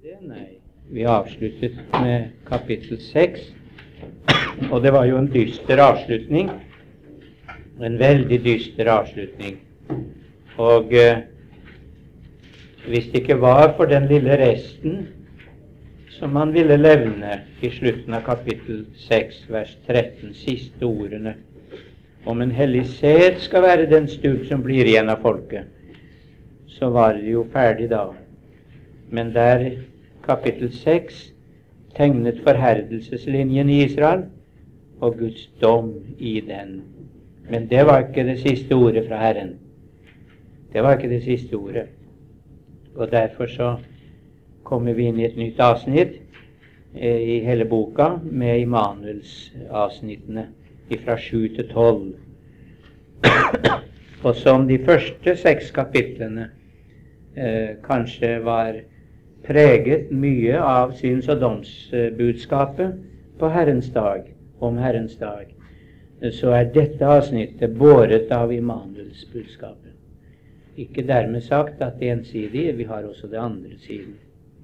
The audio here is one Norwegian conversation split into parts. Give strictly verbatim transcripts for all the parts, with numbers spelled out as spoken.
det? Nei. Vi avsluttet med kapittel seks, og det var jo en dyster avslutning, en veldig dyster avslutning. Og eh, hvis det ikke var for den lille resten som man ville levne i slutten av kapittel seks, vers tretten, siste ordene, om en hellig sæd skal være den stubb som blir igjen av folket, så var det jo ferdig da. Men der kapittel seks tegnet forherdelseslinjen i Israel og Guds dom i den. Men det var ikke det siste ordet fra Herren. Det var ikke det siste ordet. Og derfor så kommer vi inn i et nytt avsnitt eh, i hele boka med Immanuels avsnittene fra sju til tolv. Og som de første seks kapitlene eh, kanskje var preget mye av syns- og domsbudskapet på Herrens dag, om Herrens dag, så er dette avsnittet båret av Immanuels budskapet. Ikke dermed sagt at det er ensidig, vi har også det andre siden.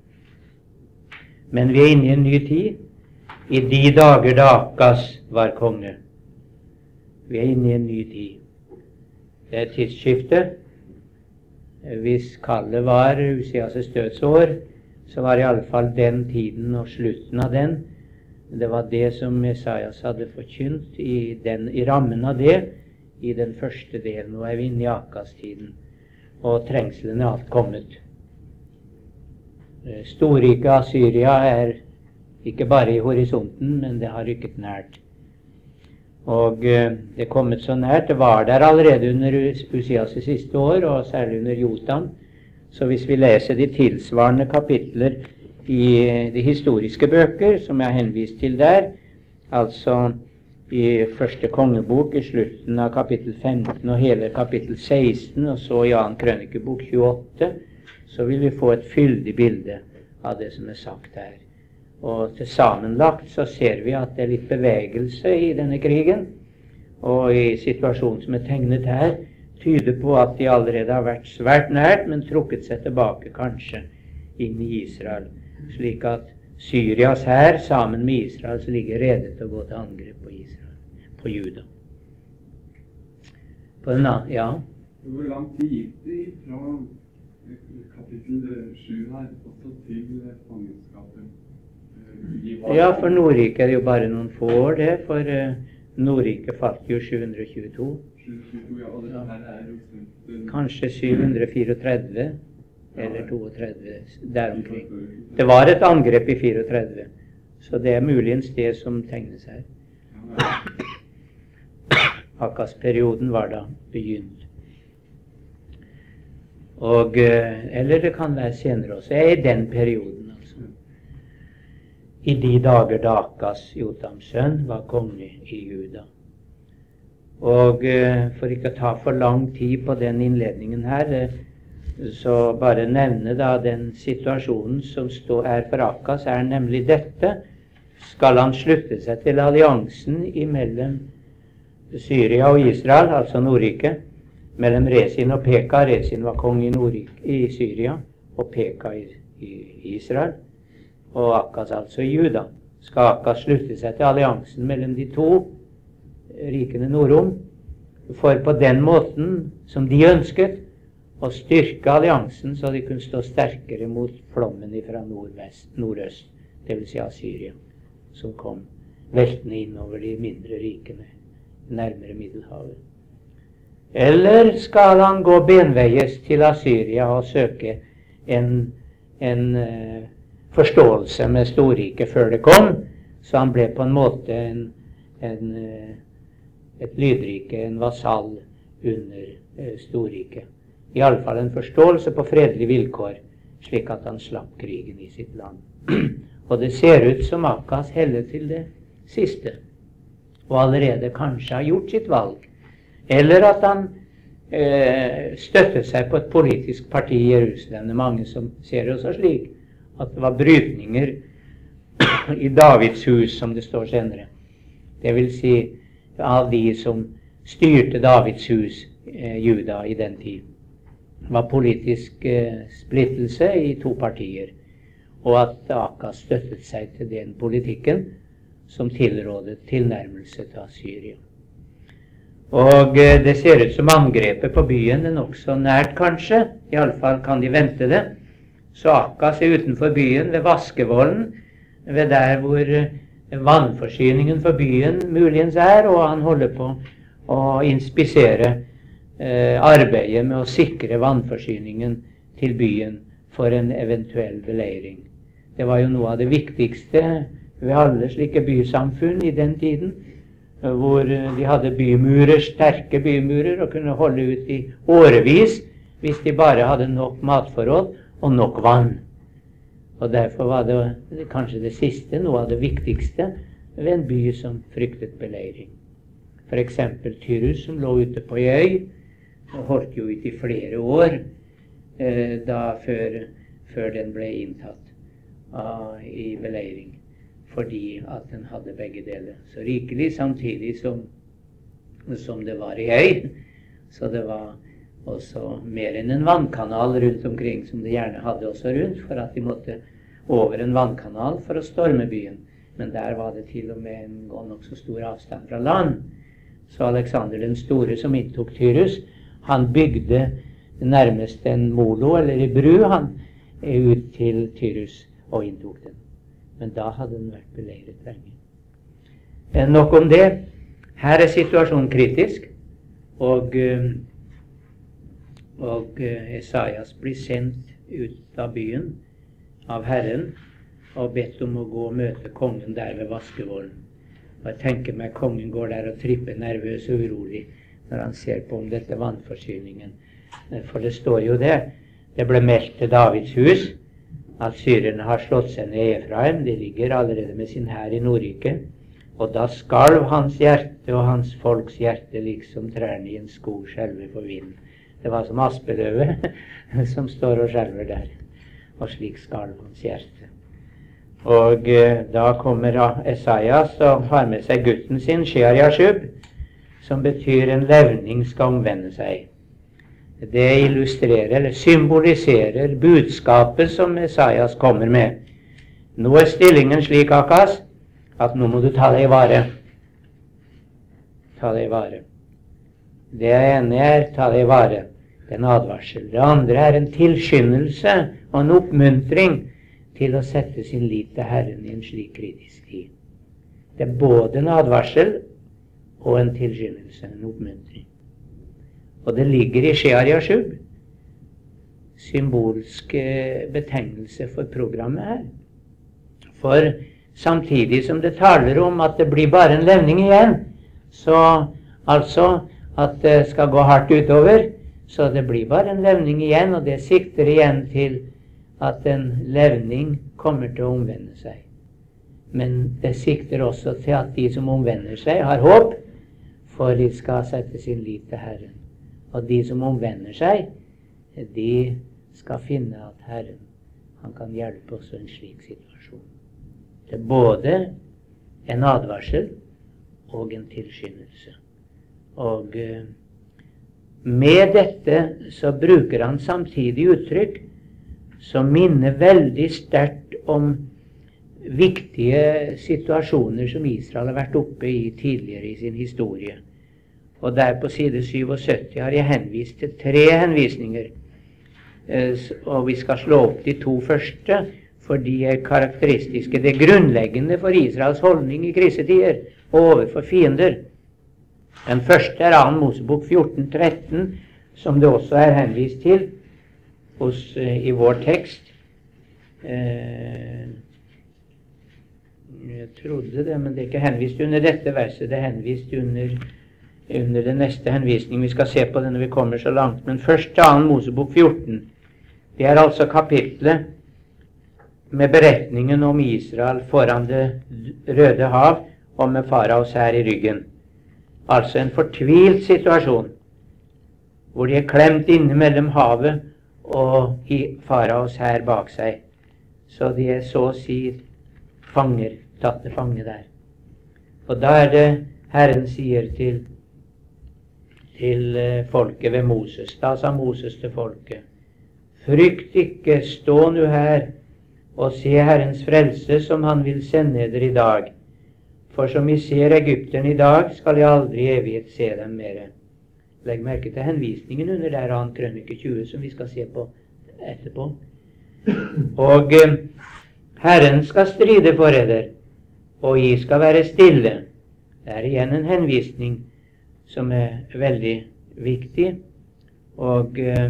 Men vi er inne i en ny tid, i de dager da Akkas var konge. Vi er inne i en ny tid. Det er tidsskifte. Hvis kallet var Usias' dødsår, så var i alle fall den tiden og slutten av den. Det var det som Messias hadde forkynt i, den, i rammen av det, i den første delen. Nå er vi inne i Akas-tiden, og trengselen er alt kommet. Storriket av Syria er ikke bare i horisonten, men det har rykket nært. Og eh, det er kommet så nært. Det var der allerede under Usias' siste år, og særlig under Jotam. Så hvis vi leser de tilsvarende kapitler i de historiske bøker, som jeg har henvist til der, altså i første kongebok i slutten av kapittel femten og hele kapittel seksten, og så i annen krønikebok tjueåtte, så vil vi få et fyldig bilde av det som er sagt her. Og til sammenlagt så ser vi at det er litt bevegelse i denne krigen, og i situasjonen som er tegnet her, tyder på at de allerede har vært svært nært, men trukket seg tilbake kanskje inn i Israel, slik at Syrias hær sammen med Israels ligger rede til å gå til angrep på Israel, på Juda. På den annen, ja. Hvor lang tid gikk det fra kapittel sju her, også til fangenskapet? Ja, for Nordrike er det jo bare noen få år, det, for uh, Nordrike falt jo sju hundre tjueto. Ja. Kanskje syv hundre fireogtredve, eller trettito, der omkring. Det var et angrep i trettito, så det er muligens det som tegnes her. Akkas-perioden var da begynt. Og, uh, eller det kan være senere også, i den perioden. I de dager da Akkas, Jotams sønn, var konge i Juda. Og eh, for ikke å ta for lang tid på den innledningen her, eh, så bare nevne da den situasjonen som stå, er for Akkas, er nemlig dette. Skal han slutte seg til alliansen mellom Syria og Israel, altså Nordrike, mellom Resin og Peka. Resin var konge i, Nordrike, i Syria, og Peka i, i Israel. Og Akkas altså i Juda. Skal Akkas slutte seg til alliansen mellom de to rikene nordom, for på den måten som de ønsket, å styrke alliansen så de kunne stå sterkere mot flommen fra nordvest, nordøst, det vil si Assyria, som kom veltende innover de mindre rikene nærmere Middelhavet. Eller skal han gå benveies til Assyria og søke en, en uh, forståelse med storriket før det kom, så han ble på en måte en, en, et lydrike, en vasall under eh, storriket. I alle fall en forståelse på fredelige vilkår, slik at han slapp krigen i sitt land. Og det ser ut som Akkas heller til det siste, og allerede kanskje har gjort sitt valg, eller at han eh, støtter seg på et politisk parti i Jerusalem. Det er mange som ser det også slik, at det var brytninger i Davids hus, som det står senere. Det vil si av de som styrte Davids hus, eh, Juda, i den tid. Det var politisk eh, splittelse i to partier. og at Akas støttet seg til den politikken som tilrådet tilnærmelse til Assyria. Og det ser ut som angrepet på byen er nokså nært, kanskje. I alle fall kan de vente det. Så Akas er utenfor byen ved vaskevollen, ved der hvor vannforsyningen for byen muligens er, og han holder på å inspisere eh, arbeidet med å sikre vannforsyningen til byen for en eventuell beleiring. Det var jo noe av det viktigste ved alle slike bysamfunn i den tiden, hvor de hadde bymurer, sterke bymurer, og kunne holde ut i årevis hvis de bare hadde nok matforhold og nok vann. Og derfor var det kanskje det siste, noe av det viktigste ved en by som fryktet beleiring. For eksempel Tyrus, som lå ute på ei øy, og holdt jo ut i flere år eh, da før, før den ble inntatt ah, i beleiring, fordi at den hadde begge deler. Så rikelig samtidig som, som det var i øy, så det var også mer enn en vannkanal rundt omkring, som de gjerne hadde også rundt, for at de måtte over en vannkanal for å storme byen. Men der var det til og med en nok så stor avstand fra land. Så Alexander den store, som inntok Tyrus, han bygde nærmest en molo, eller en bru, han ut til Tyrus og inntok den. Men da hadde den vært beleiret lenge. Eh, nok om det. Her er situasjonen kritisk, og, og Esaias blir sendt ut av byen av Herren og bedt om å gå og møte kongen der ved vaskevollen. Og jeg tenker meg kongen går der og tripper nervøs og urolig når han ser på om dette vannforsyningen. For det står jo det. Det ble meldt til Davids hus at syrerne har slått seg ned i Efraim. De ligger allerede med sin hær i Nordriket. Og da skalv hans hjerte og hans folks hjerte liksom trærne i en skog skjelver for vinden. Det var som aspeløvet som står og skjelver der. Og slik skalv hans hjerte. Og eh, da kommer Esaias og har med seg gutten sin, Shear-Jashub, som betyr en levning skal omvende seg. Det illustrerer, eller symboliserer, budskapet som Esaias kommer med. Nå er stillingen slik, Akas, at nå må du ta deg i vare. Ta deg i vare. Det ene er ta deg i vare. Det er en advarsel. Det andre er en tilskyndelse og en oppmuntring til å sette sin lit til Herren i en slik kritisk tid. Det er både en advarsel og en tilskyndelse, en oppmuntring. Og det ligger i Shear-Jashub symbolske betegnelse for programmet her. For samtidig som det taler om at det blir bare en levning igjen, så altså at det skal gå hardt utover, så det blir bare en levning igjen, og det sikter igjen til at en levning kommer til å omvende seg. Men det sikter også til at de som omvender seg har håp, for de skal sette sin lit til Herren. Og de som omvender seg, de skal finne at Herren, han kan hjelpe oss i en slik situasjon. Det er både en advarsel og en tilskyndelse. Og med dette så bruker han samtidig uttrykk som minner veldig sterkt om viktige situasjoner som Israel har vært oppe i tidligere i sin historie. Og der på side syttisju har jeg henvist til tre henvisninger. Og vi skal slå opp de to første, for de er karakteristiske. Det grunnleggende for Israels holdning i krisetider overfor fiender. Den første er annen Mosebok fjorten tretten, som det også er henvist til hos, i vår tekst. Eh, jeg trodde det, men det er ikke henvist under dette verset. Det er henvist under, under den neste henvisning. Vi skal se på det når vi kommer så langt. Men først til annen Mosebok fjorten. Det er altså kapitlet med beretningen om Israel foran det Røde hav og med faraos hær i ryggen. Altså en fortvilt situasjon, hvor de er klemt inne mellom havet og i faraos hær bak seg. Så de er så å si fanger, tatt til fange der. Og da er det Herren sier til, til folket ved Moses. Da sa Moses til folket: frykt ikke, stå nu her og se Herrens frelse som han vil sende eder i dag. For som I ser Egypterne i dag, skal jeg aldri i evighet se dem mere. Legg merke til henvisningen under der annen krønike tjue, som vi skal se på etterpå. Og eh, Herren skal stride for eder, og I skal være stille. Det er igjen en henvisning som er veldig viktig, og eh,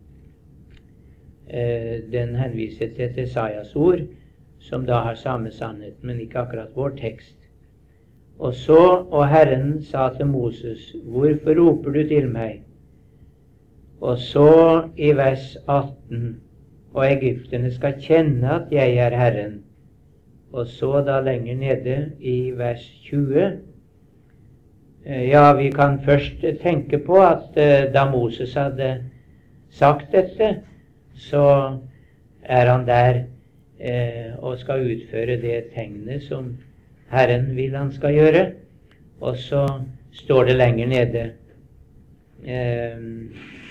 eh, den henviser til et Esaias ord, som da har samme sannhet, men ikke akkurat vår tekst. Og så, og Herren sa til Moses, hvorfor roper du til meg? Og så i vers atten, og egypterne skal kjenne at jeg er Herren. Og så da lenger nede i vers tjue, ja, vi kan først tenke på at uh, da Moses hadde sagt dette, så er han der uh, og skal utføre det tegnet som Herren vil han skal gjøre. Og så står det lenger nede uh,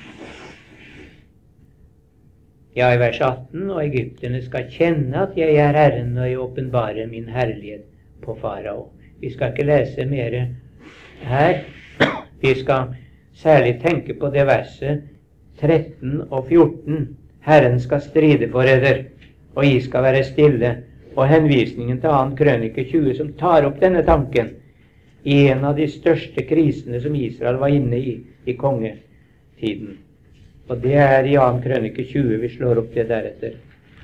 ja, i vers atten, og egypterne skal kjenne at jeg er Herren når jeg åpenbarer min herlighet på farao. Vi skal ikke lese mer her. Vi skal særlig tenke på det verset tretten og fjorten. Herren skal stride for eder, og I skal være stille. Og henvisningen til annen krønike tjue, som tar opp denne tanken i en av de største krisene som Israel var inne i i kongetiden. Og det er i annen krønike tjue. Vi slår opp det deretter.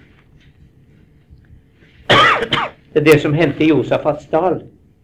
Det er det som hendte i Josafats dal.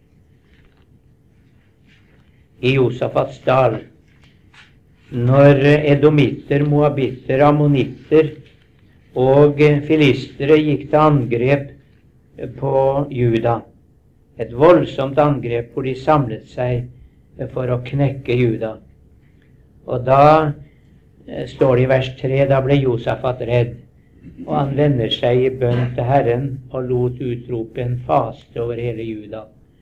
I Josafats dal, når edomitter, moabitter, ammonitter og filistere gikk til angrep på Juda. Et voldsomt angrep hvor de samlet seg for å knekke Juda. Og da står det i vers tre, da ble Josafat redd, og han vender seg i bønn til Herren og lot utrope en faste over hele Juda.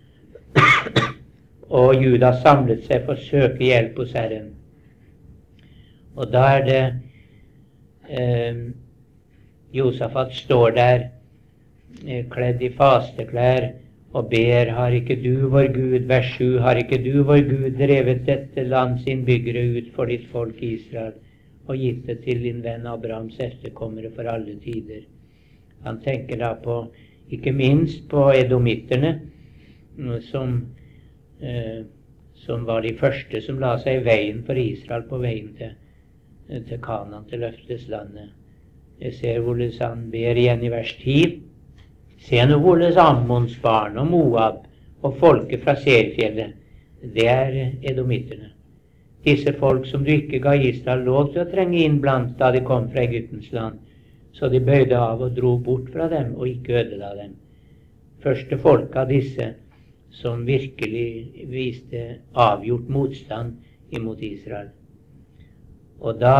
Og Juda samlet seg for å søke hjelp hos Herren. Og da er det eh, Josafat står der eh, kledd i fasteklær og ber, har ikke du, vår Gud, vers sju, har ikke du, vår Gud, drevet dette lands innbyggere ut for ditt folk Israel, og gitt det til din venn Abrahams etterkommere for alle tider. Han tenker da på, ikke minst på edomitterne, som, eh, som var de første som la seg i veien for Israel på veien til, til Kanaan, til løfteslandet. Jeg ser hvordan han ber igjen i vers ti. Se nå hvordan Ammons barn og Moab og folket fra Serfjellet, det er edomitterne. Disse folk som du ikke ga Israel lov til å trenge inn blant da de kom fra Egyptens land, så de bøyde av og dro bort fra dem og ikke ødela dem. Første folk av disse som virkelig viste avgjort motstand imot Israel. Og da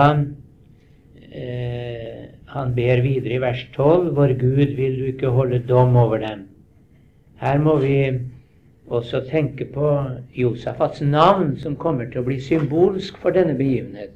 eh, han ber videre i vers tolv, vår Gud, vil du ikke holde dom over dem. Her må vi også tenke på Josafats navn, som kommer til å bli symbolsk for denne begivenhet.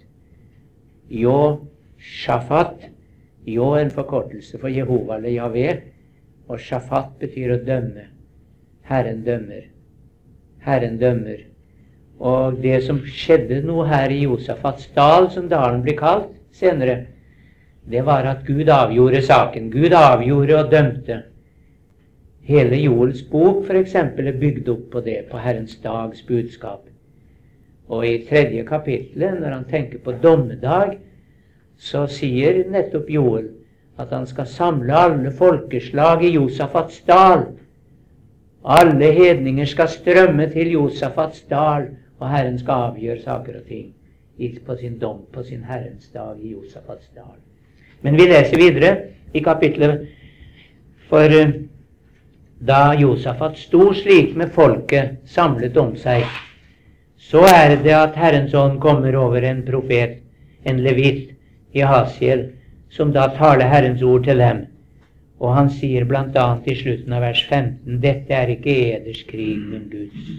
Jo-Shafat, Jo en forkortelse for Jehova eller Javé, og Shafat betyr å dømme. Herren dømmer. Herren dømmer. Og det som skjedde nå her i Josafats dal, som dalen blir kalt senere, det var at Gud avgjorde saken. Gud avgjorde og dømte. Hele Joels bok for eksempel er bygd opp på det, på Herrens dags budskap. Og i tredje kapitlet, når han tenker på dommedag, så sier nettopp Joel at han skal samle alle folkeslag i Josafats dal. Alle hedninger skal strømme til Josafats dal, og Herren skal avgjøre saker og ting på sin dom, på sin Herrens dag i Josafats dal. Men vi leser videre i kapitlet, for da Josafat sto slik med folket samlet om seg, så er det at Herrens ånd kommer over en profet, en levit i Hasiel, som da taler Herrens ord til dem. Og han sier blant annet i slutten av vers femten, dette er ikke eders krig, men Guds.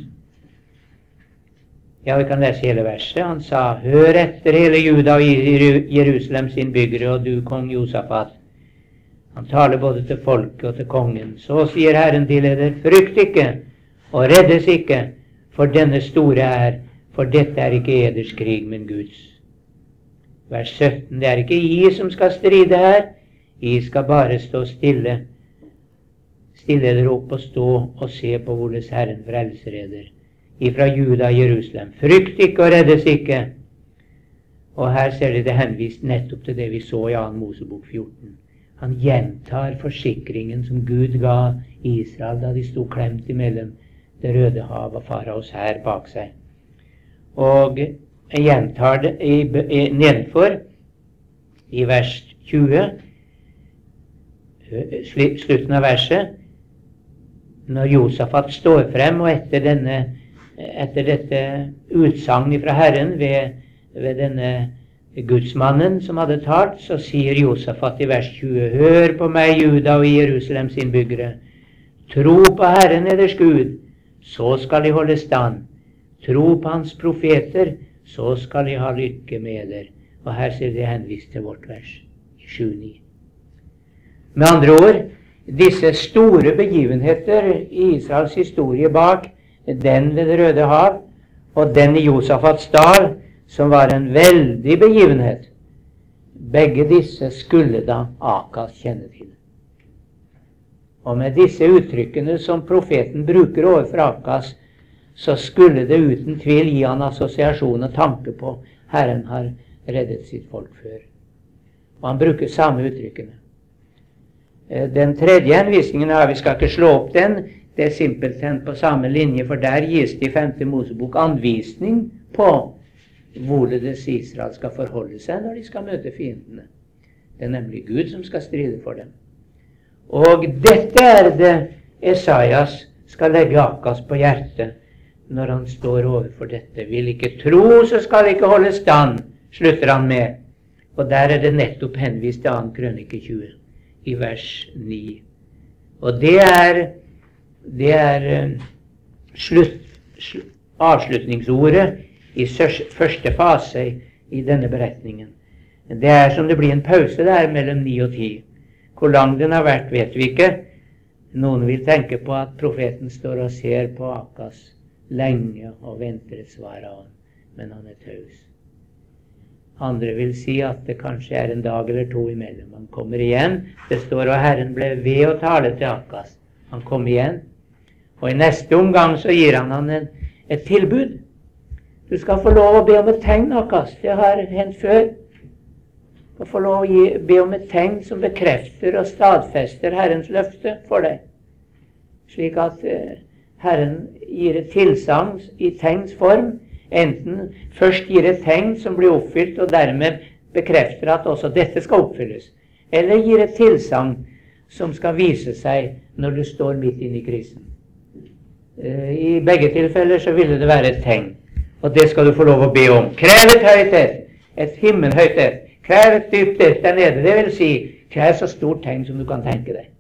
Ja, vi kan lese hele verset. Han sa, hør etter hele Juda og Jerusalems innbyggere, og du, kong Josafat. Han taler både til folket og til kongen. Så sier Herren til eder, frykt ikke, og reddes ikke, for denne store er, for dette er ikke eders krig, men Guds. Vers sytten, det er ikke I som skal stride her, I skal bare stå stille. Stille dere opp og stå og se på hvordan Herren frelser eder. Ifra Juda og Jerusalem. Frykt ikke og reddes ikke. Og her ser dere det henvist nettopp til det vi så i annen Mosebok fjorten. Han gjentar forsikringen som Gud ga Israel da de sto klemt imellom det røde hav og faraos hær bak seg. Og jeg gjentar det i, i, nedenfor i vers tjue, slutten av verset, når Josafat står frem, og etter, denne, etter dette utsagn fra Herren ved, ved denne gudsmannen som hadde talt, så sier Josafat i vers tjue, hør på meg, Juda og Jerusalems innbyggere, tro på Herren eders Gud, så skal de holde stand. Tro på hans profeter, så skal de ha lykke med der. Og her ser det henvist til vårt vers, sju ni. Med andre ord, disse store begivenheter i Israels historie bak, den ved det Røde hav, og den i Josafats dal, som var en veldig begivenhet, begge disse skulle da Akas kjenne til. Og med disse uttrykkene som profeten bruker overfor Akas, så skulle det uten tvil gi han assosiasjon og tanke på Herren har reddet sitt folk før. Og han bruker samme uttrykkene. Den tredje henvisningen her, vi skal ikke slå opp den, det er simpelthen på samme linje, for der gis det i femte Mosebok anvisning på hvorledes Israel skal forholde seg når de skal møte fiendene. Det er nemlig Gud som skal stride for dem. Og dette er det Esaias skal legge Akas på hjertet når han står overfor dette. Vil ikke tro, så skal ikke holde stand, slutter han med. Og der er det nettopp henvist til annen krønike tjue, i vers ni. Og det er, det er slutt, slutt, avslutningsordet i første fase i denne beretningen. Det er som det blir en pause der mellom ni og ti. Hvor lang den har vært, vet vi ikke. Noen vil tenke på at profeten står og ser på Akas lenge og venter et svar av ham, men han er taus. Andre vil si at det kanskje er en dag eller to imellom. Han kommer igjen. Det står og Herren ble ved å tale til Akas. Han kom igjen. Og i neste omgang så gir han han en, et tilbud. Du skal få lov å be om et tegn, Akas. Det har hendt før. Du skal få lov å gi, be om et tegn som bekrefter og stadfester Herrens løfte for deg. Slik at uh, Herren gir et tilsagn i tegns form, enten først gir et tegn som blir oppfylt, og dermed bekrefter at også dette skal oppfylles, eller gir et tilsagn som skal vise seg når du står midt inne i krisen. Uh, I begge tilfeller så ville det være et tegn, og det skal du få lov å be om. Krev et høyt et, et himmelhøyt et, krev et dypt et der nede, det vil si, krev så stort tegn som du kan tenke deg.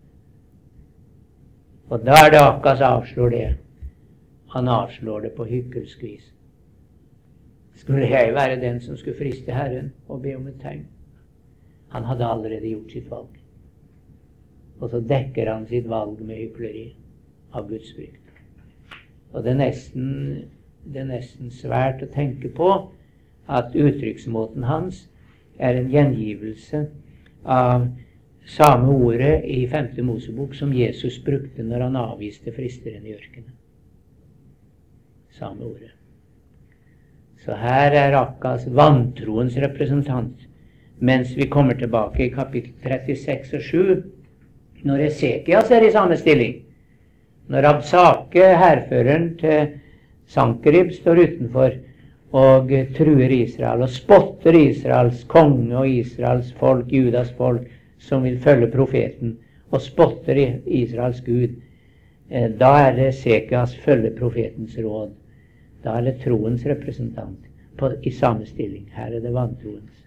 Og da er det Akas avslår det. Han avslår det på hykkelsk vis. Skulle jeg være den som skulle friste Herren og be om et tegn? Han hadde allerede gjort sitt valg. Og så dekker han sitt valg med hykleri av Guds frykt. Og det er nesten, det er nesten svært å tenke på at uttrykksmåten hans er en gjengivelse av samme ordet i femte Mosebok som Jesus brukte når han avviste fristeren i ørkenen. Samme ordet. Så her er Akas vantroens representant, mens vi kommer tilbake i kapittel trettiseks og sju, når Esekias er i samme stilling. Når Absake, hærføreren til Sankerib, står utenfor og truer Israel og spotter Israels konge og Israels folk, Judas folk, som vil følge profeten, og spotter Israels Gud, da er det Esekias følge profetens råd. Da er det troens representant på, i samme stilling. Her er det vantroens.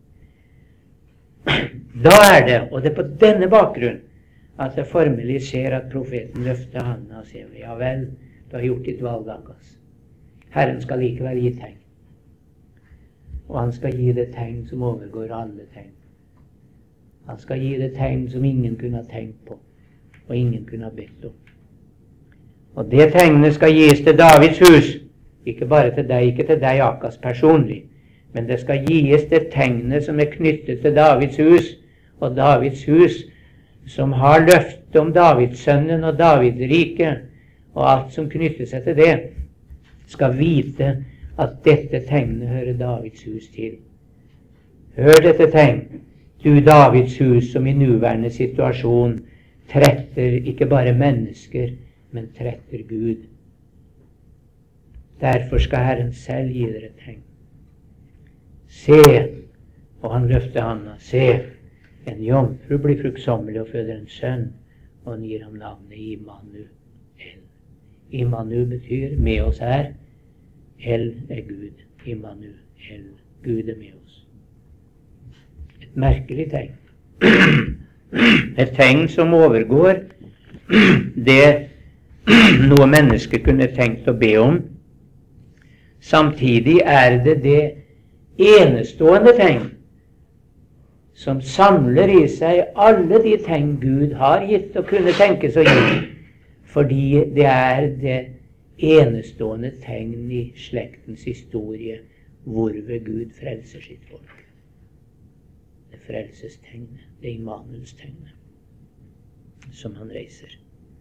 Da er det, og det er på denne bakgrunn, at det formelig skjer at profeten løfter handen og sier, ja vel, du har gjort ditt valg, Akas. Herren skal likevel gi tegn. Og han skal gi det tegn som overgår alle tegn. Han skal gi det tegn som ingen kunne ha tenkt på, og ingen kunne ha bedt om. Og det tegnet skal gis til Davids hus, ikke bare til deg, ikke til deg, Akas, personlig, men det skal gis det tegnet som er knyttet til Davids hus, og Davids hus, som har løftet om Davidssønnen og Davidriket, og alt som knytter seg til det, skal vite at dette tegnet hører Davids hus til. Hør dette tegn, du Davids hus, som i nuværende situasjon tretter ikke bare mennesker, men tretter Gud. Derfor skal Herren selv gi dere tegn. Se, og han løfter handa, se, en jomfru blir fruktsommelig og føder en sønn, og han gir ham navnet Immanuel. Immanuel betyr med oss er. El er Gud. Immanuel. Gud er med oss. Et merkelig tegn. Et tegn som overgår det noe menneske kunne tenkt å be om. Samtidig er det det enestående tegn som samler i seg alle de tegn Gud har gitt og kunne tenkes å gi, fordi det er det enestående tegn i slektens historie hvorved Gud frelser sitt folk. Det frelsestegnet, det Immanuels tegnet, som han reiser.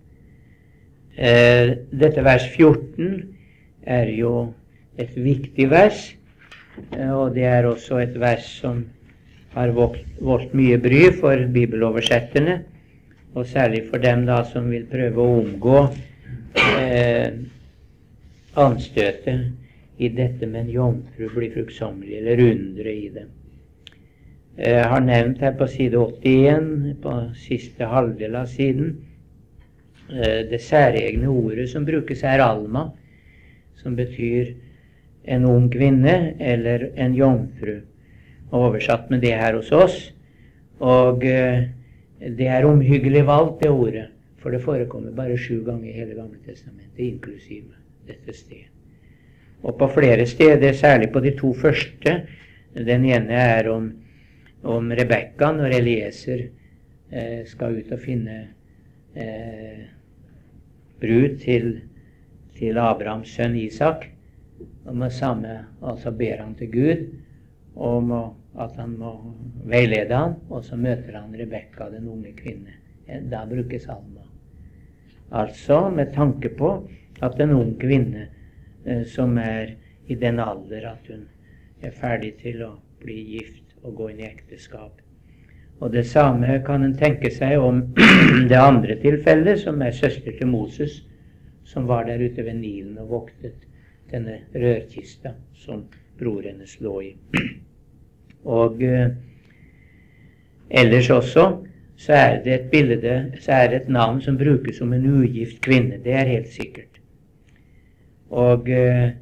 Eh, dette vers fjorten er jo et viktig vers, og det er også et vers som har voldt, voldt mye bry for bibeloversetterne, og særlig for dem da som vil prøve å omgå eh, anstøtet i dette med en jomfru blir fruktsommelig, eller undre i det. Jeg har nevnt her på side åttien, på siste halvdel av siden, eh, det særegne ordet som brukes er alma, som betyr en ung kvinne eller en jomfru, oversatt med det her hos oss. Og eh, det er omhyggelig valgt, det ordet, for det forekommer bare sju ganger i hele Gamle testamentet, inklusive dette sted. Og på flere steder, særlig på de to første, den ene er om, om Rebekka når Elieser eh, skal ut og finne eh, brud til, til Abrahams sønn Isak, og med samme, altså ber han til Gud om å at han må veilede han, og så møter han Rebekka, den unge kvinne. Da brukes alma. Altså med tanke på at en ung kvinne eh, som er i den alder at hun er ferdig til å bli gift og gå inn i ekteskap. Og det samme kan en tenke seg om det andre tilfellet, som er søster til Moses, som var der ute ved Nilen og voktet denne rørkista som bror hennes lå i. Og eh, ellers også så er det et bilde, så er det et navn som brukes som en ugift kvinne, det er helt sikkert. Og eh,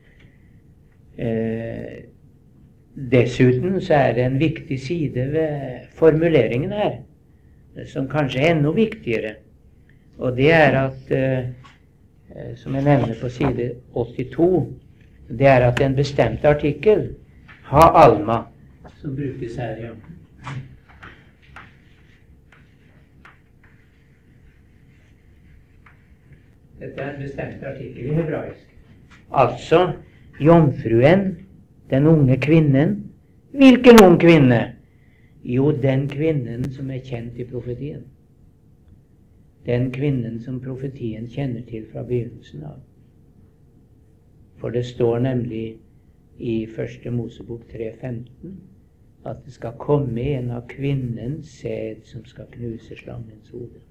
eh, dessuten så er det en viktig side ved formuleringen her, som kanskje er enda viktigere, og det er at eh, som jeg nevner på side åttito, det er at en bestemt artikkel, ha alma, som brukes her, ja. Dette er en bestemt artikkel i hebraisk. Altså, jomfruen, den unge kvinnen. Hvilken ung kvinne? Jo, den kvinnen som er kjent i profetien. Den kvinnen som profetien kjenner til fra begynnelsen av. For det står nemlig i første Mosebok tre femten at det skal komme en av kvinnens sæd som skal knuse slangens hode.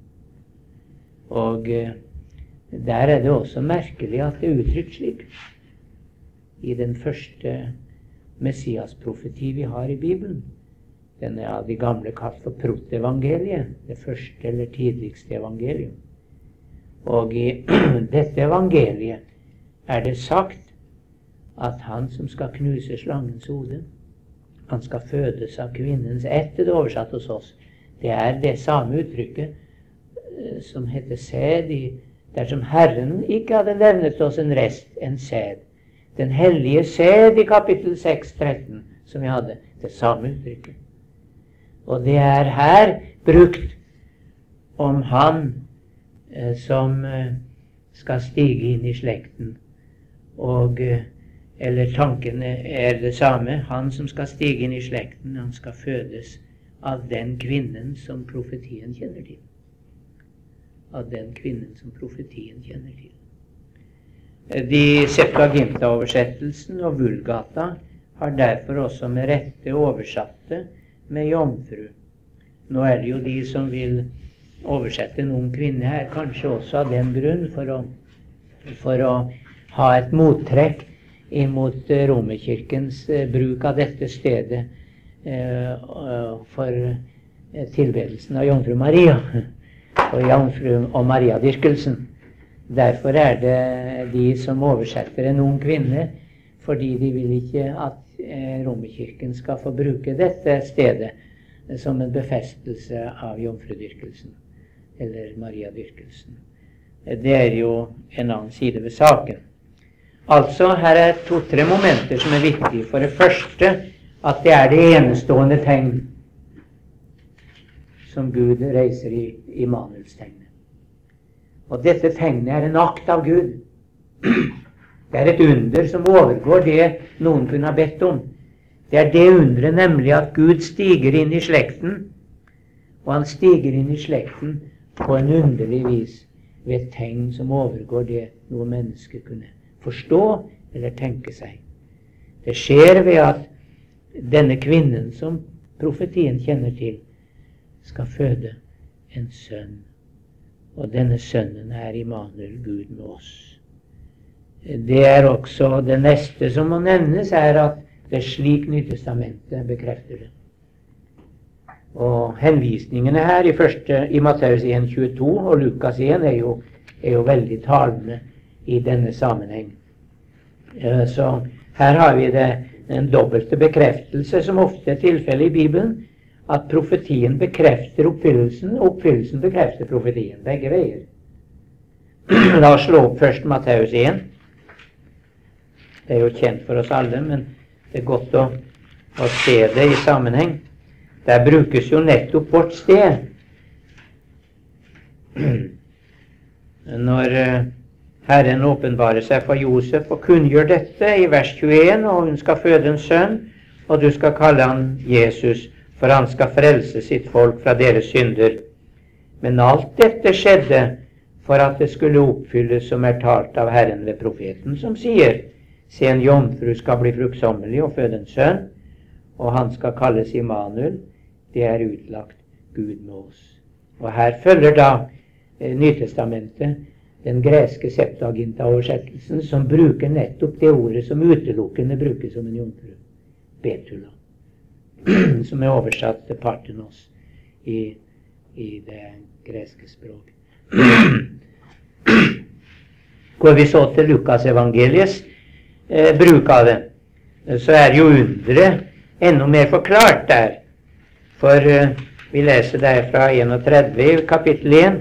Og eh, der er det også merkelig at det er uttrykt slik. I den første Messias-profeti vi har i Bibelen, den er av de gamle kalt for protevangeliet, det første eller tidligste evangelium. Og i dette evangeliet er det sagt at han som skal knuse slangens hode, han skal fødes av kvinnens ett, det oversatt hos oss. Det er det samme uttrykket eh, som heter sæd, dersom Herren ikke hadde levnet oss en rest, en sæd. Den hellige sæd i kapittel seks tretten som vi hadde, det samme uttrykket. Og det er her brukt om han eh, som eh, skal stige inn i slekten. Og, eh, eller tankene er det samme. Han som skal stige inn i slekten, han skal fødes av den kvinnen som profetien kjenner til. Av den kvinnen som profetien kjenner til. De Septuaginta-oversettelsen og Vulgata har derfor også med rette oversatte med jomfru. Nå er det jo de som vil oversette en ung kvinne her, kanskje også av den grunn, for å, for å ha et mottrekk imot Romerkirkens bruk av dette stedet eh, for tilbedelsen av jomfru Maria og jomfru og Maria-dyrkelsen. Derfor er det de som oversetter en ung kvinne, fordi de vil ikke at eh, Romerkirken skal få bruke dette stedet eh, som en befestelse av jomfrudyrkelsen eller Maria-dyrkelsen. Eh, det er jo en annen side ved saken. Altså, her er to-tre momenter som er viktige. For det første, at det er det enestående tegn som Gud reiser i Immanuelstegnet. Og dette tegnet er en akt av Gud. Det er et under som overgår det noen kunne ha bedt om. Det er det underet, nemlig at Gud stiger inn i slekten, og han stiger inn i slekten på en underlig vis ved et tegn som overgår det noe menneske kunne forstå eller tenke seg. Det skjer ved at denne kvinnen som profetien kjenner til, skal føde en sønn. Og denne sønnen er Immanuel, Gud med oss. Det er også det neste som må nevnes, er at det er slik Nytestamentet bekrefter det. Og henvisningene her i, første, i Matteus en tjueto og Lukas en er jo, er jo veldig talende i denne sammenheng. Så her har vi det, en dobbelte bekreftelse som ofte er tilfellet i Bibelen, at profetien bekrefter oppfyllelsen, og oppfyllelsen bekrefter profetien, begge veier. La oss slå opp først Matteus en. Det er jo kjent for oss alle, men det er godt å, å se det i sammenheng. Der brukes jo nettopp vårt sted. Når Herren åpenbarer seg for Josef og kunngjør dette i vers tjueen, og hun skal føde en sønn, og du skal kalle han Jesus, for han skal frelse sitt folk fra deres synder. Men alt dette skjedde for at det skulle oppfylles som er talt av Herren ved profeten, som sier, se, en jomfru skal bli fruktsommelig og føde en sønn, og han skal kalles Immanuel. Det er utlagt Gud med oss. Og her følger da eh, Nytestamentet den greske Septuaginta-oversettelsen, som bruker nettopp det ordet som utelukkende brukes som en jomfru, Betula, som er oversatt til Parthenos i, i det greske språk. Går vi så til Lukas evangeliets eh, bruk av det, så er jo underet enda mer forklart der. For eh, vi leser der fra trettién i kapittel en.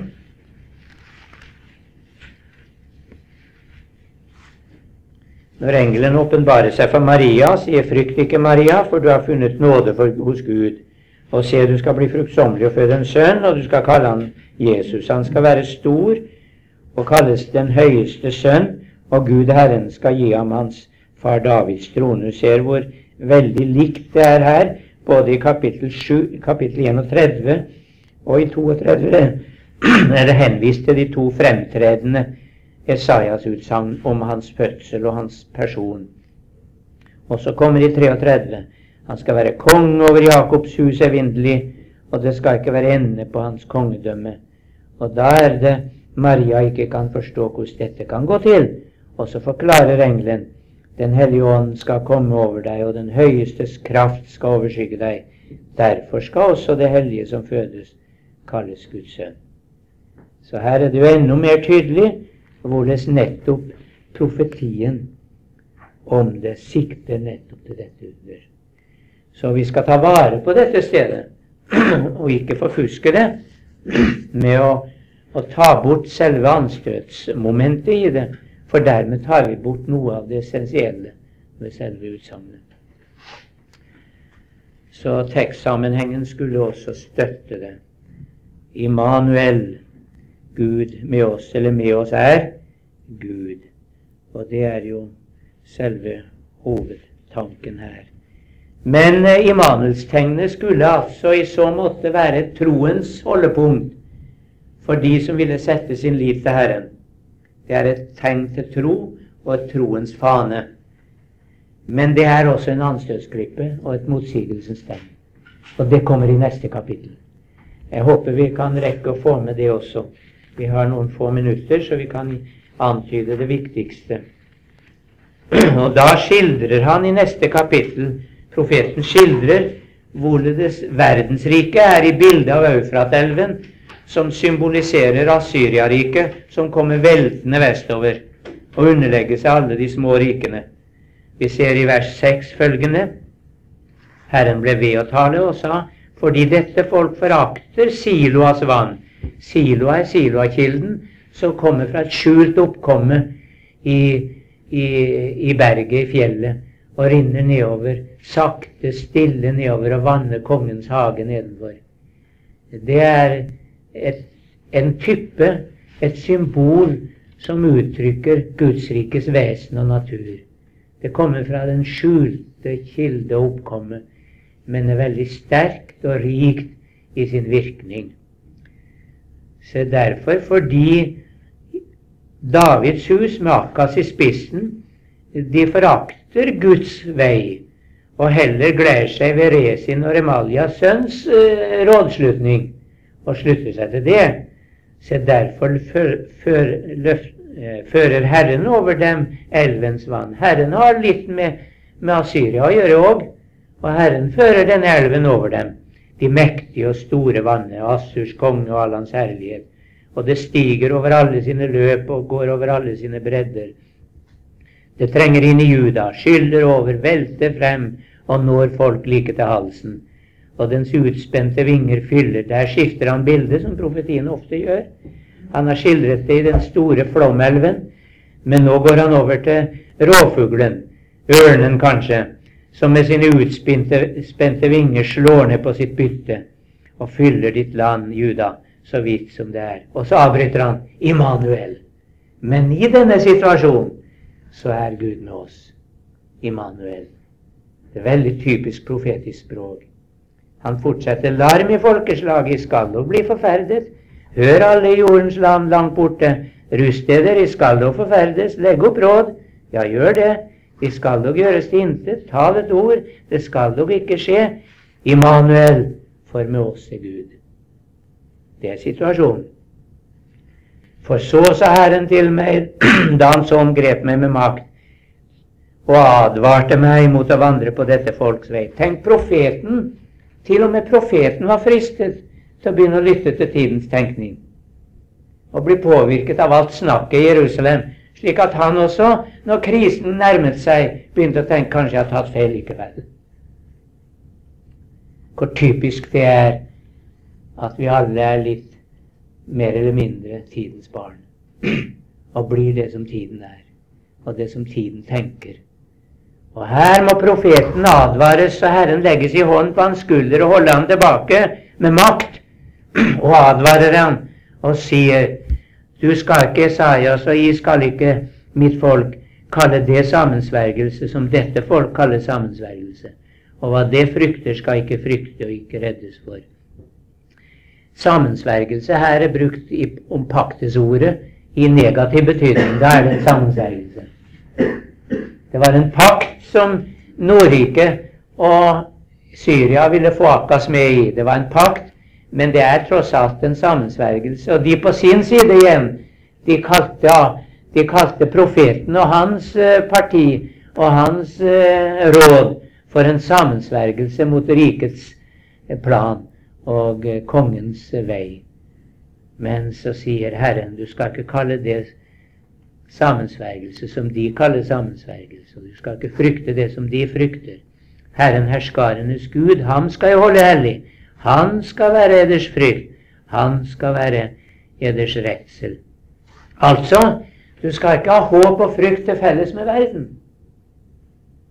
Når engelen åpenbarer seg for Maria, sier, frykt ikke, Maria, for du har funnet nåde for, hos Gud. Og se, du skal bli fruktsommelig og føde en sønn, og du skal kalle han Jesus. Han skal være stor og kalles den høyeste sønn, og Gud Herren skal gi ham hans far Davids trone. Du ser hvor veldig likt det er her, både i kapittel, sju, kapittel trettién og i trettiåtte er det henvist til de to fremtredende Esaias utsagn om hans fødsel og hans person. Og så kommer i trettitre. Han skal være konge over Jakobs hus evinnelig, og det skal ikke være ende på hans kongedømme. Og da er det Maria ikke kan forstå hvordan dette kan gå til. Og så forklarer engelen, den hellige ånd skal komme over deg, og den høyestes kraft skal overskygge deg. Derfor skal også det hellige som fødes kalles Guds sønn. Så her er det jo enda mer tydelig hvordan nettopp profetien om det sikter nettopp til dette under. Så vi skal ta vare på dette stedet, og ikke forfuske det med å, å ta bort selve anstøtsmomentet i det, for dermed tar vi bort noe av det essensielle ved selve utsagnet. Så tekstsammenhengen skulle også støtte det. Immanuel, Gud med oss, eller med oss er Gud. Og det er jo selve hovedtanken her. Men eh, Immanuelstegnet skulle altså i så måte være et troens holdepunkt for de som ville sette sin liv til Herren. Det er et tegn til tro og et troens fane. Men det er også en anstøtsklippe og et motsigelsens tegn. Og det kommer i neste kapittel. Jeg håper vi kan rekke å få med det også. Vi har noen få minutter, så vi kan antyde det viktigste. Og da skildrer han i neste kapittel, profeten skildrer hvorledes verdensriket er i bildet av Eufratelven, som symboliserer Assyriariket, som kommer veltende vestover og underlegger seg alle de små rikene. Vi ser i vers seks følgende: Herren ble ved å tale og sa, fordi dette folk forakter Siloas vann. Siloa er Siloakilden, som kommer fra et skjult oppkomme i, i, i berget, i fjellet, og rinner nedover, sakte, stille nedover og vanner kongens hage nedenfor. Det er et, en type, et symbol som uttrykker Gudsrikes vesen og natur. Det kommer fra den skjulte kilde og oppkomme, men er veldig sterkt og rikt i sin virkning. Så derfor, fordi Davids hus med Akkas i spissen, de forakter Guds vei, og heller gleder seg ved Resin og Remalias sønns eh, rådslutning, og slutter seg til det. Så derfor før, før, løf, eh, fører Herren over dem elvens vann. Herren har litt med, med Assyria å gjøre også, og Herren fører denne elven over dem. De mektige og store vannet, Assurs konge og all hans herlighet. Og det stiger over alle sine løp og går over alle sine bredder. Det trenger inn i Juda, skyller over, velter frem og når folk like til halsen. Og dens utspente vinger fyller. Der skifter han bildet, som profetien ofte gjør. Han har skildret det i den store flomelven, men nå går han over til råfuglen, ørnen kanskje, som med sine utspente vinger slår ned på sitt bytte og fyller ditt land, Juda, så vidt som det er. Og så avbryter han Immanuel. Men i denne situasjonen så er Gud med oss. Immanuel. Det er veldig typisk profetisk språk. Han fortsetter: larm i folkeslaget, i Skallo bli forferdet. Hør alle i jordens land langt borte. Rust dere, i Skallo forferdes. Legg opp råd. Ja, gjør det. I Skallo gjøres det intet. Tal et ord. Det skal dog ikke skje. Immanuel, for med oss er Gud. Det er situasjonen. For så sa Herren til meg, da han sånn grep meg med makt, og advarte meg mot å vandre på dette folks vei. Tenk, profeten, til og med profeten var fristet til å begynne å lytte til tidens tenkning, og bli påvirket av alt snakket i Jerusalem, slik at han også, når krisen nærmet seg, begynte å tenke, kanskje jeg har tatt feil likevel. Hvor typisk det er at vi alle er litt mer eller mindre tidens barn, og blir det som tiden er, og det som tiden tenker. Og her må profeten advares, og Herren legges i hånden på hans skulder og holder han tilbake med makt, og advarer han og sier: du skal ikke, Esaias, og jeg skal ikke, mitt folk, kalle det sammensvergelse som dette folk kaller sammensvergelse. Og hva det frykter, skal ikke frykte og ikke reddes for. Sammensvergelse her er brukt i, om paktesordet i negativ betydning. Da er det en sammensvergelse. Det var en pakt som Nordriket og Syria ville få Akkas med i. Det var en pakt, men det er tross alt en sammensvergelse. Og de på sin side igjen, de kalte, ja, de kalte profeten og hans eh, parti og hans eh, råd for en sammensvergelse mot rikets eh, plan og eh, kongens eh, vei. Men så sier Herren, du skal ikke kalle det sammensvergelse som de kaller sammensvergelse, og du skal ikke frykte det som de frykter. Herren herskarenes Gud, ham skal jeg holde hellig. Han skal være eders frykt. Han skal være eders redsel. Altså, du skal ikke ha håp og frykt til felles med verden.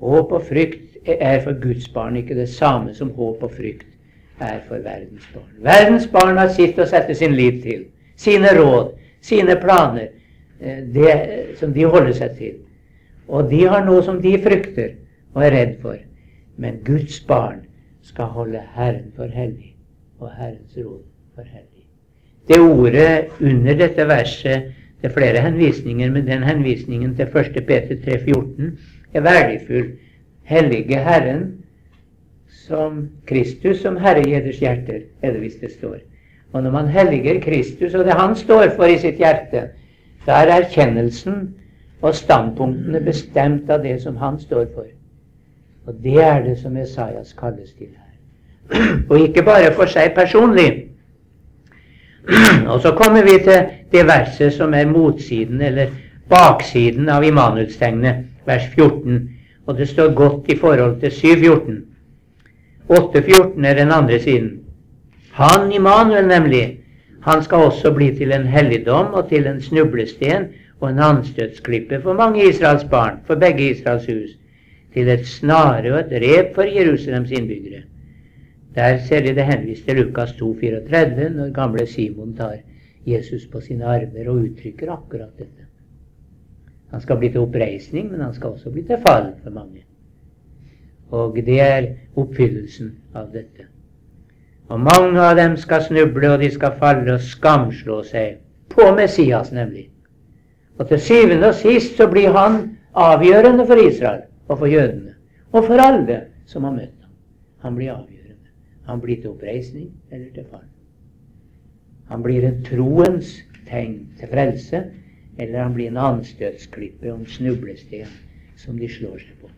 Håp og frykt er for Guds barn ikke det samme som håp og frykt er for verdens barn. Verdens barn har sitt å sette sin liv til, sine råd, sine planer, det som de holder seg til. Og de har noe som de frykter og er redd for. Men Guds barn skal holde Herren for hellig, og Herrens råd for hellig. Det ordet under dette verset, det er flere henvisninger, men den henvisningen til første Peter tre fjorten er verdifull. Hellige Herren som Kristus som Herre i eders hjerter, er det hvis det står. Og når man helliger Kristus, og det han står for i sitt hjerte, da er erkjennelsen og standpunktene bestemt av det som han står for. Og det er det som Esaias kalles til her. Og ikke bare for seg personlig. Og så kommer vi til det verset som er motsiden, eller baksiden av Immanuelstegnet, vers fjorten. Og det står godt i forhold til syv fjorten. åtte fjorten er den andre siden. Han, Immanuel nemlig, han skal også bli til en helligdom og til en snublesten og en anstøtsklippe for mange Israels barn, for begge Israels hus, til et snare og et rep for Jerusalems innbyggere. Der ser de det henvist til Lukas to fireogtredve, når gamle Simon tar Jesus på sine armer og uttrykker akkurat dette. Han skal bli til oppreisning, men han skal også bli til fall for mange. Og det er oppfyllelsen av dette. Og mange av dem skal snuble, og de skal falle og skamslå seg på Messias, nemlig. Og til syvende og sist så blir han avgjørende for Israel og for jødene, og for alle som har møtt ham. Han blir avgjørende. Han blir til oppreisning eller til fall. Han blir en troens tegn til frelse, eller han blir en anstøtsklippe og en snublesten som de slår seg på.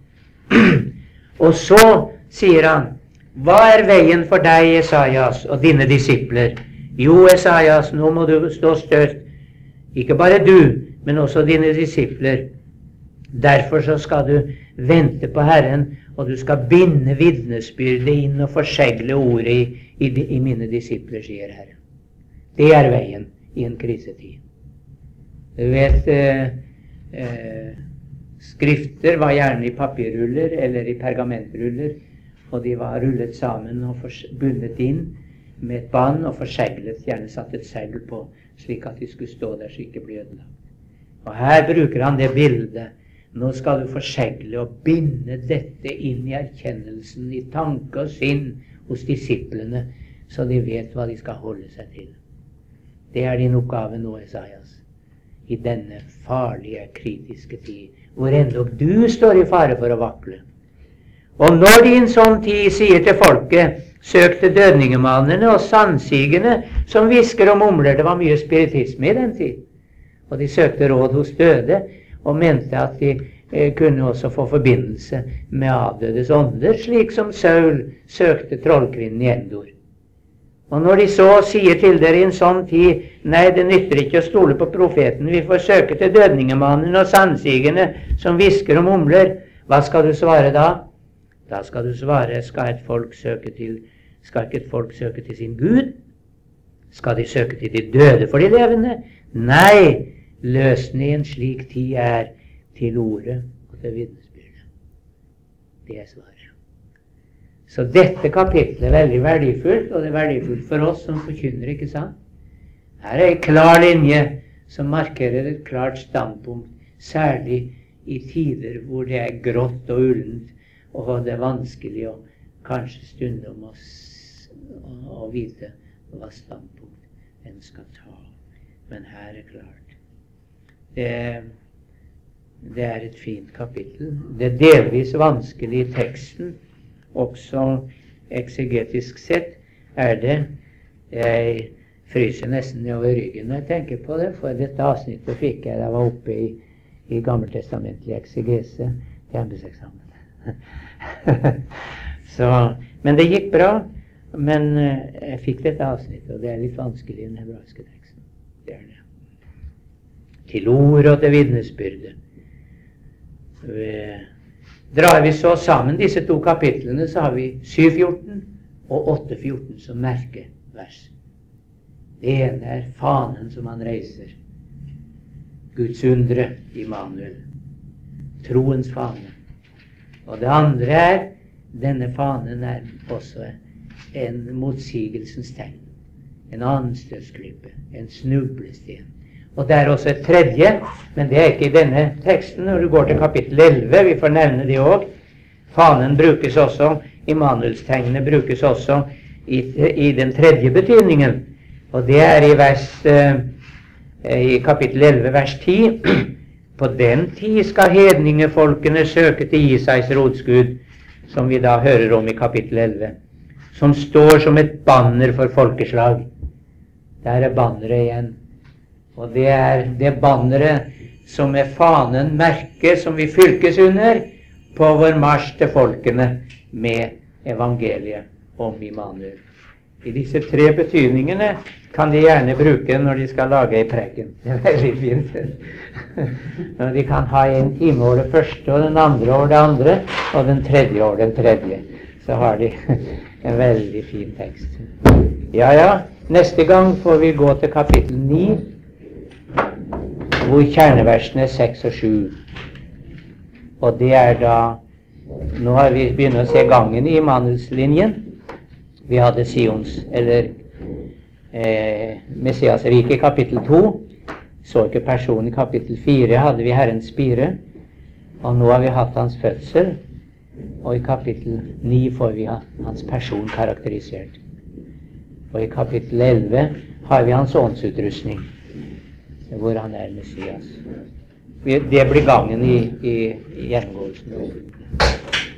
Og så sier han, hva er veien for deg, Esaias, og dine disipler? Jo, Esaias, nå må du stå støtt. Ikke bare du, men også dine disipler. Derfor så skal du vente på Herren, og du skal binde vitnesbyrdet inn og forsegle ordet i, i, i mine disipler, sier Herren. Det er veien i en krisetid. Du vet, eh, eh, skrifter var gjerne i papirruller eller i pergamentruller, og de var rullet sammen og bundet inn med et bånd og forseglet, gjerne satt et segl på, slik at de skulle stå der så ikke bli ødelagt. Og her bruker han det bildet. Nå skal du forsegle og binde dette inn i erkjennelsen, i tanke og sinn hos disiplene, så de vet hva de skal holde seg til. Det er din oppgave nå, Esaias, i denne farlige, kritiske tid, hvor endog du står i fare for å vakle. Og når de i en sånn tid sier til folket, søk til dødningemanerne og sannsigerne som hvisker og mumler, det var mye spiritisme i den tid, og de søkte råd hos døde, og mente at de eh, kunne også få forbindelse med avdødes ånder, slik som Saul søkte trollkvinnen i Endor. Og når de så sier til dere i en sånn tid, nei, det nytter ikke å stole på profeten, vi får søke til dødningemannen og sannsigerne som hvisker og mumler, hva skal du svare da? Da skal du svare, skal et folk søke til, skal ikke et folk søke til sin Gud? Skal de søke til de døde for de levende? Nei, løsningen i en slik tid er til ordet og til vitnesbyrdet. Det er svaret. Så dette kapitlet er veldig verdifullt, og det er verdifullt for oss som forkynner, ikke sant? Her er en klar linje som markerer et klart standpunkt, særlig i tider hvor det er grått og ullent, og det er vanskelig å kanskje stundom å, å vite hva standpunkt en skal ta. Men her er klart. Det, det er et fint kapittel. Det er delvis vanskelig i teksten, også eksegetisk sett er det. Jeg fryser nesten over ryggen når jeg tenker på det, for dette avsnittet fikk jeg da jeg var oppe i, i gammeltestamentlig eksegese til embetseksamen. Så, men det gikk bra, men jeg fikk dette avsnittet, og det er litt vanskelig i den hebraiske teksten. Det er det. Til ord og til vitnesbyrde. Drar vi så sammen disse to kapitlene, så har vi syv fjorten og åtte fjorten som merkevers. Det ene er fanen som han reiser. Guds undre, Immanuel. Troens fane. Og det andre er, denne fanen er også en motsigelsens tegn. En anstøtsklype, en snublesten. Og det er også et tredje, men det er ikke i denne teksten. Når du går til kapittel elleve, vi får nevne det også. Fanen brukes også, Immanuelstegnene brukes også i, i den tredje betydningen. Og det er i, vers, eh, i kapittel elleve, vers ti. På den tid skal hedningefolkene søke til Isais rotskudd, som vi da hører om i kapittel elleve, som står som et banner for folkeslag. Der er banneret igjen. Og det er det banneret som er fanen, merket som vi fylkes under på vår marsj til folkene med evangeliet om Immanuel. I disse tre betydningene kan de gjerne bruke når de skal lage en preken. Det er veldig fint. Når de kan ha en time over det første, og den andre over det andre, og den tredje over den tredje. Så har de en veldig fin tekst. Ja, ja. Neste gang får vi gå til kapittel ni, hvor kjerneversene er seks og sju. Og det er da, nå har vi begynt å se gangen i Immanuelslinjen. Vi hadde Sions, eller eh, Messiasriket i kapittel to. Så ikke personen i kapittel fire hadde vi Herrens spire. Og nå har vi hatt hans fødsel. Og i kapittel ni får vi ha hans person karakterisert. Og i kapittel elleve har vi hans åndsutrustning, hvor han er Messias. Det blir gangen i, i, i gjennomgåelsen.